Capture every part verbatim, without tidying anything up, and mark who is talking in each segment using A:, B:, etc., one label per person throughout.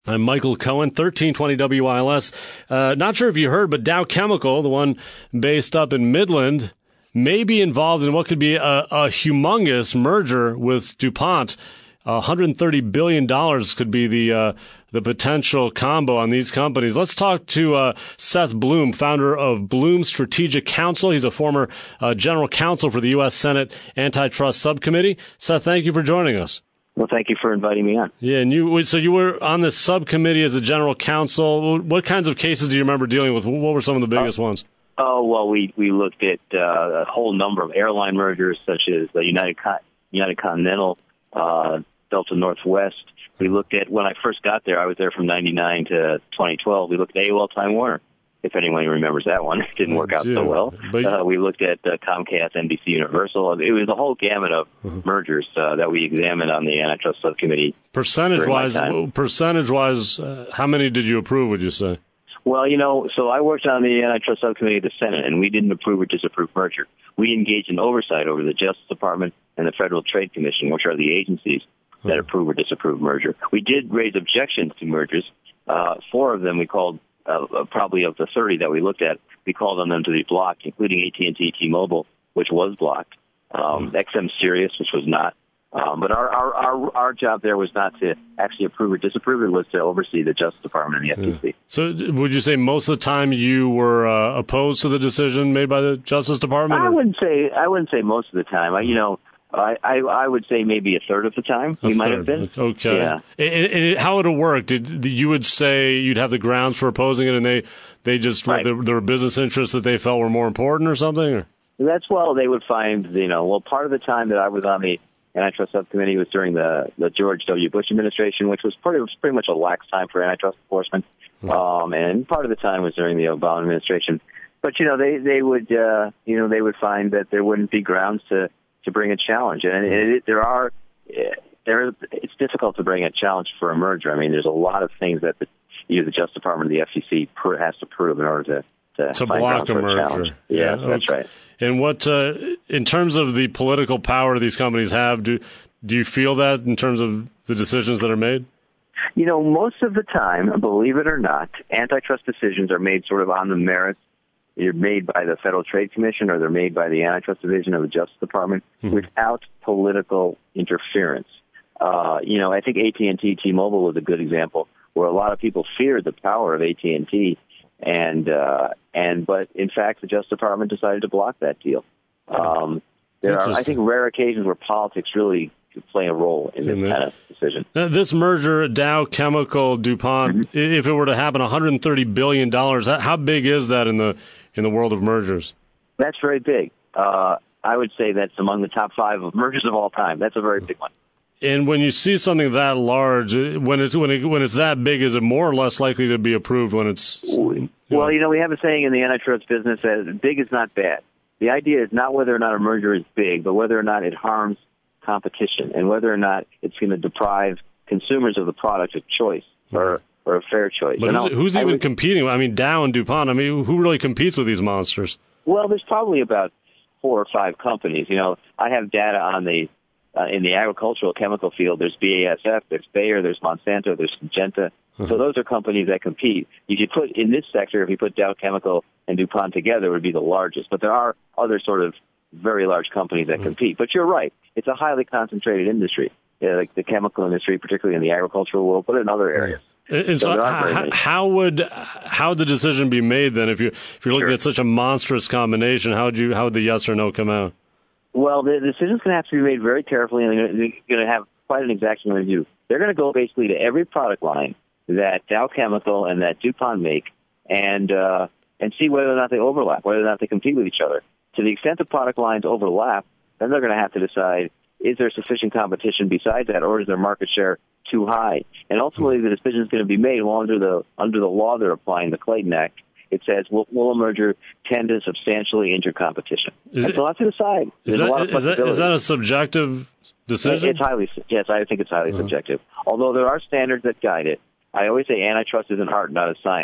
A: I'm Michael Cohen, thirteen twenty W I L S. Uh, not sure if you heard, but Dow Chemical, the one based up in Midland, may be involved in what could be a, a humongous merger with DuPont. one hundred thirty billion dollars could be the uh, the potential combo on these companies. Let's talk to uh, Seth Bloom, founder of Bloom Strategic Counsel. He's a former uh, general counsel for the U S Senate Antitrust Subcommittee. Seth, thank you for joining us.
B: Well, thank you for inviting me on.
A: Yeah, and you so you were on this subcommittee as a general counsel. What kinds of cases do you remember dealing with? What were some of the biggest
B: uh,
A: ones?
B: Oh, well, we, we looked at uh, a whole number of airline mergers, such as the United Con- United Continental, uh, Delta Northwest. We looked at, when I first got there, I was there from ninety-nine to twenty twelve. We looked at A O L Time Warner, if anyone remembers that one. It didn't work out so well. But, uh, we looked at uh, Comcast, N B C Universal. It was a whole gamut of uh-huh. mergers uh, that we examined on the antitrust subcommittee.
A: Percentage-wise, percentage-wise, uh, how many did you approve, would you say?
B: Well, you know, so I worked on the antitrust subcommittee of the Senate, and we didn't approve or disapprove merger. We engaged in oversight over the Justice Department and the Federal Trade Commission, which are the agencies that approve or disapprove merger. We did raise objections to mergers. Uh, four of them we called, uh, probably of the thirty that we looked at, we called on them to be blocked, including A T and T T-Mobile, which was blocked, um, X M Sirius, which was not. Um, but our, our, our, our job there was not to actually approve or disapprove. It was to oversee the Justice Department and the F T C.
A: Yeah. So would you say most of the time you were uh, opposed to the decision made by the Justice Department?
B: I
A: or?
B: wouldn't say, I wouldn't say most of the time. I, you know, I, I, I would say maybe a third of the time
A: a
B: we
A: third.
B: might have been.
A: Okay.
B: Yeah.
A: And, and how would it work? Did you would say you'd have the grounds for opposing it, and they they just
B: right.
A: there, there were business interests that they felt were more important, or something? Or?
B: That's well, they would find, you know, well, part of the time that I was on the antitrust subcommittee was during the, the George W. Bush administration, which was pretty, was pretty much a lax time for antitrust enforcement. Mm-hmm. Um, and part of the time was during the Obama administration. But, you know, they, they would, uh, you know, they would find that there wouldn't be grounds to, to bring a challenge. And it, it, there are, there, it's difficult to bring a challenge for a merger. I mean, there's a lot of things that the, either the Justice Department or the F T C per, has to prove in order to, to,
A: to block a merger.
B: A yeah, yeah, that's right.
A: And what, uh, in terms of the political power these companies have, do do you feel that in terms of the decisions that are made?
B: You know, most of the time, believe it or not, antitrust decisions are made sort of on the merits. They're made by the Federal Trade Commission or they're made by the Antitrust Division of the Justice Department mm-hmm. without political interference. Uh, you know, I think A T and T T-Mobile was a good example where a lot of people feared the power of A T and T. And, uh, and, but in fact, the Justice Department decided to block that deal. Um, there are, I think, rare occasions where politics really play a role in this mm-hmm. kind of decision.
A: Now, this merger, Dow Chemical, DuPont, mm-hmm. if it were to happen, one hundred thirty billion dollars, how big is that in the, in the world of mergers?
B: That's very big. Uh, I would say that's among the top five of mergers of all time. That's a very big one.
A: And when you see something that large, when it's when it, when it's that big, is it more or less likely to be approved when it's? You know?
B: Well, you know, we have a saying in the antitrust business that big is not bad. The idea is not whether or not a merger is big, but whether or not it harms competition and whether or not it's going to deprive consumers of the product of choice or or a fair choice.
A: But who's, who's even would, competing? I mean, Dow and DuPont. I mean, who really competes with these monsters?
B: Well, there's probably about four or five companies. You know, I have data on the. Uh, in the agricultural chemical field, there's B A S F, there's Bayer, there's Monsanto, there's Syngenta. Uh-huh. So those are companies that compete. If you put in this sector, if you put Dow Chemical and DuPont together, it would be the largest. But there are other sort of very large companies that uh-huh. compete. But you're right. It's a highly concentrated industry, yeah, like the chemical industry, particularly in the agricultural world, but in other areas.
A: And, and so, so how, how would how would the decision be made then? If you if you're looking sure. at such a monstrous combination, how would you how would the yes or no come out?
B: Well, the decision's going to have to be made very carefully, and they're going to have quite an exacting review. They're going to go basically to every product line that Dow Chemical and that DuPont make, and uh, and see whether or not they overlap, whether or not they compete with each other. To the extent the product lines overlap, then they're going to have to decide, is there sufficient competition besides that, or is their market share too high? And ultimately, the decision is going to be made well under the under the law they're applying, the Clayton Act. It says, will, will a merger tend to substantially injure competition?
A: Is
B: and
A: it,
B: so that's to decide.
A: Is that,
B: a lot of
A: is, that, is that a subjective decision?
B: It's highly, yes, I think it's highly
A: uh-huh.
B: subjective. Although there are standards that guide it. I always say antitrust is an art, not a science.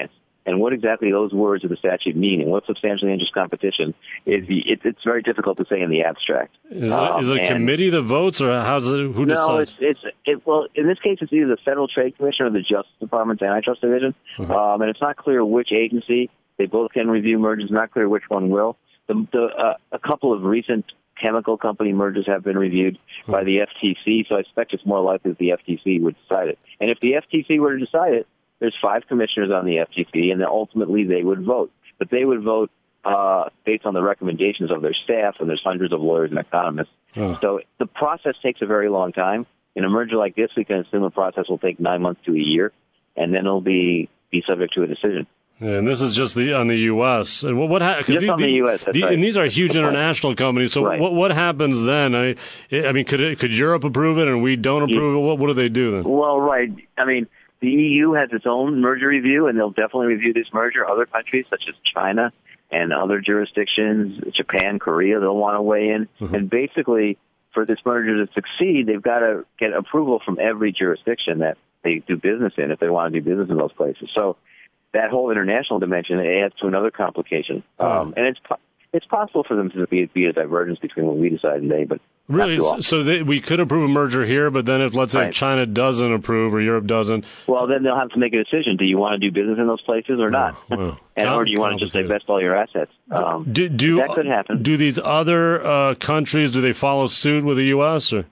B: And what exactly those words of the statute mean and what substantially injures competition is the, it, it's very difficult to say in the abstract.
A: Is it,
B: um,
A: is it a committee that votes, or how's it, who decides?
B: No, it's, it's it, well, in this case, it's either the Federal Trade Commission or the Justice Department's Antitrust Division. Uh-huh. Um, and it's not clear which agency. They both can review mergers. It's not clear which one will. The, the, uh, a couple of recent chemical company mergers have been reviewed uh-huh. by the F T C, so I expect it's more likely that the F T C would decide it. And if the F T C were to decide it, there's five commissioners on the F T C, and then ultimately they would vote. But they would vote uh, based on the recommendations of their staff, and there's hundreds of lawyers and economists. Oh. So the process takes a very long time. In a merger like this, we can assume the process will take nine months to a year, and then it'll be, be subject to a decision.
A: Yeah, and this is just the on the U S And what, what ha-
B: just
A: the,
B: on the, the U S That's
A: the,
B: right.
A: And these are huge international companies. So
B: right.
A: what what happens then? I I mean, could it, could Europe approve it and we don't approve yeah. it? What what do they do then?
B: Well, right. I mean, the E U has its own merger review, and they'll definitely review this merger. Other countries, such as China and other jurisdictions, Japan, Korea, they'll want to weigh in. Mm-hmm. And basically, for this merger to succeed, they've got to get approval from every jurisdiction that they do business in if they want to do business in those places. So that whole international dimension adds to another complication. Oh. Um, and it's it's possible for them to be, be a divergence between what we decide today, but
A: really, so they, we could approve a merger here, but then if, let's say, right. China doesn't approve or Europe doesn't,
B: well, then they'll have to make a decision. Do you want to do business in those places or not? Oh, well, and or do you want to just divest all your assets? Um,
A: do, do,
B: that could happen.
A: Do these other uh, countries, do they follow suit with the U S or?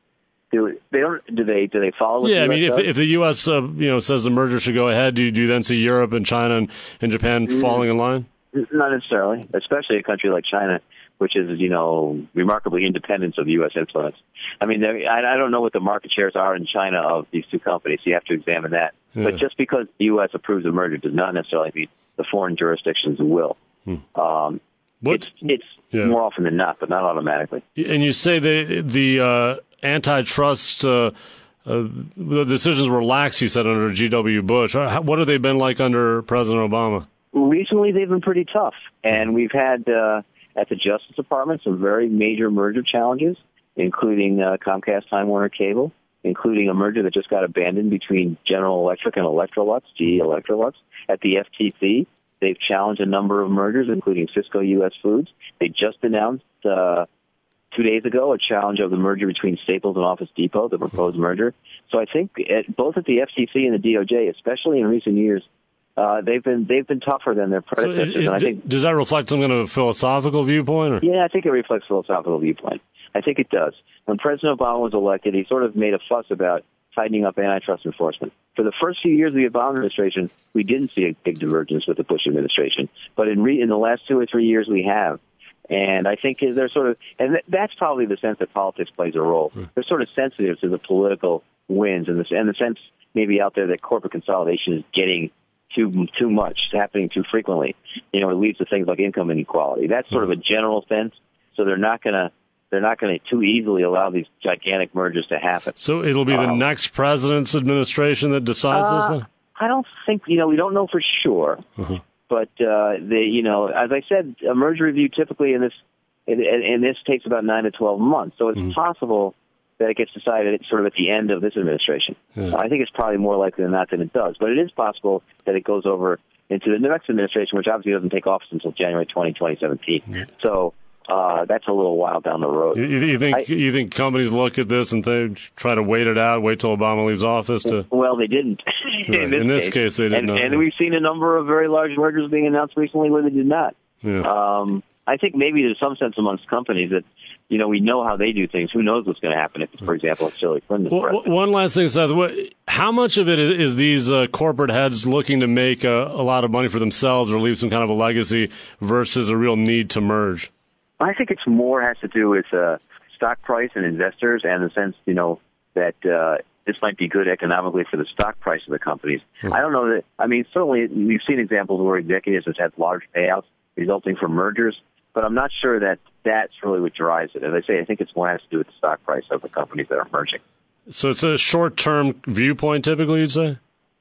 B: Do they don't? Do they? Do they follow? What
A: yeah,
B: the
A: I mean,
B: U S
A: if if the U S uh, you know says the merger should go ahead, do you, do you then see Europe and China and, and Japan mm-hmm. falling in line?
B: Not necessarily, especially a country like China, which is, you know, remarkably independent of U S influence. I mean, I, I don't know what the market shares are in China of these two companies. So you have to examine that. Yeah. But just because the U S approves a merger does not necessarily mean the foreign jurisdictions will. Hmm. Um, it's it's yeah. more often than not, but not automatically.
A: And you say the the uh, antitrust uh, uh, the decisions were lax, you said, under G W Bush. What have they been like under President Obama?
B: Recently, they've been pretty tough, and we've had uh, at the Justice Department some very major merger challenges, including uh, Comcast Time Warner Cable, including a merger that just got abandoned between General Electric and Electrolux, G E Electrolux. At the F T C, they've challenged a number of mergers, including Cisco U S Foods. They just announced uh, two days ago a challenge of the merger between Staples and Office Depot, the proposed merger. So I think at, both at the F T C and the D O J, especially in recent years, Uh, they've been they've been tougher than their predecessors.
A: So is, is,
B: and I think,
A: does that reflect some kind of a philosophical viewpoint? Or?
B: Yeah, I think it reflects philosophical viewpoint. I think it does. When President Obama was elected, he sort of made a fuss about tightening up antitrust enforcement. For the first few years of the Obama administration, we didn't see a big divergence with the Bush administration, but in re- in the last two or three years, we have. And I think they're sort of, and that's probably the sense that politics plays a role. Hmm. They're sort of sensitive to the political winds and the, and the sense maybe out there that corporate consolidation is getting too too much, happening too frequently. You know, it leads to things like income inequality. That's sort of a general sense. So they're not going to they're not going to too easily allow these gigantic mergers to happen.
A: So it'll be um, the next president's administration that decides
B: uh,
A: this. Then?
B: I don't think you know we don't know for sure, uh-huh. but uh, they you know as I said, a merger review typically in this in, in this takes about nine to twelve months. So it's mm-hmm. possible that it gets decided sort of at the end of this administration. Yeah. I think it's probably more likely than not that it does. But it is possible that it goes over into the next administration, which obviously doesn't take office until January twentieth, twenty seventeen. Yeah. So uh, that's a little while down the road.
A: You, you think I, you think companies look at this and they try to wait it out, wait till Obama leaves office? To
B: Well, they didn't.
A: Right. in, this, in this
B: case,
A: case, they didn't.
B: And, and we've seen a number of very large mergers being announced recently where they did not.
A: Yeah.
B: Um, I think maybe there's some sense amongst companies that, you know, we know how they do things. Who knows what's going to happen if, for example, if Hillary Clinton.
A: Well, one last thing, Seth. What, how much of it is, is these uh, corporate heads looking to make a, a lot of money for themselves or leave some kind of a legacy versus a real need to merge?
B: I think it's more has to do with uh, stock price and investors and the sense, you know, that uh, this might be good economically for the stock price of the companies. Hmm. I don't know that. I mean, certainly we've seen examples where executives have had large payouts resulting from mergers. But I'm not sure that that's really what drives it. As I say, I think it's more has to do with the stock price of the companies that are merging.
A: So it's a short-term viewpoint, typically, you'd say?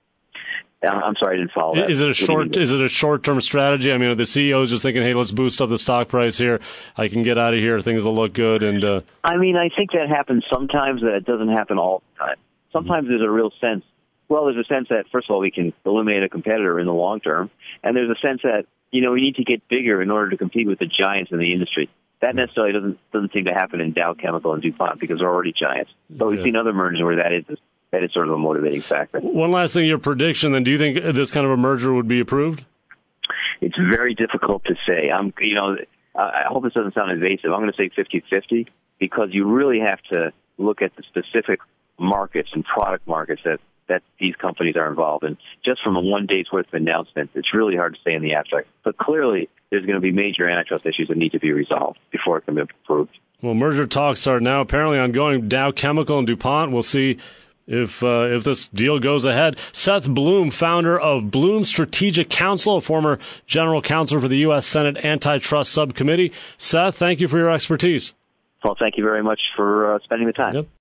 B: I'm sorry, I didn't follow that.
A: Is it a short? Is it a short-term strategy? I mean, are the C E Os just thinking, "Hey, let's boost up the stock price here. I can get out of here. Things will look good." And uh...
B: I mean, I think that happens sometimes. That it doesn't happen all the time. Sometimes mm-hmm. there's a real sense Well, there's a sense that, first of all, we can eliminate a competitor in the long term, and there's a sense that, you know, we need to get bigger in order to compete with the giants in the industry. That necessarily doesn't doesn't seem to happen in Dow Chemical and DuPont because they're already giants. But we've yeah. seen other mergers where that is that is sort of a motivating factor.
A: One last thing, your prediction, then, do you think this kind of a merger would be approved?
B: It's very difficult to say. I'm, you know, I hope this doesn't sound invasive. I'm going to say fifty-fifty because you really have to look at the specific markets and product markets that, that these companies are involved in. Just from a one day's worth of announcements, it's really hard to say in the abstract. But clearly, there's going to be major antitrust issues that need to be resolved before it can be approved.
A: Well, merger talks are now apparently ongoing. Dow Chemical and DuPont. We'll see if uh, if this deal goes ahead. Seth Bloom, founder of Bloom Strategic Counsel, a former general counsel for the U S Senate Antitrust Subcommittee. Seth, thank you for your expertise.
B: Well, thank you very much for uh, spending the time.
A: Yep.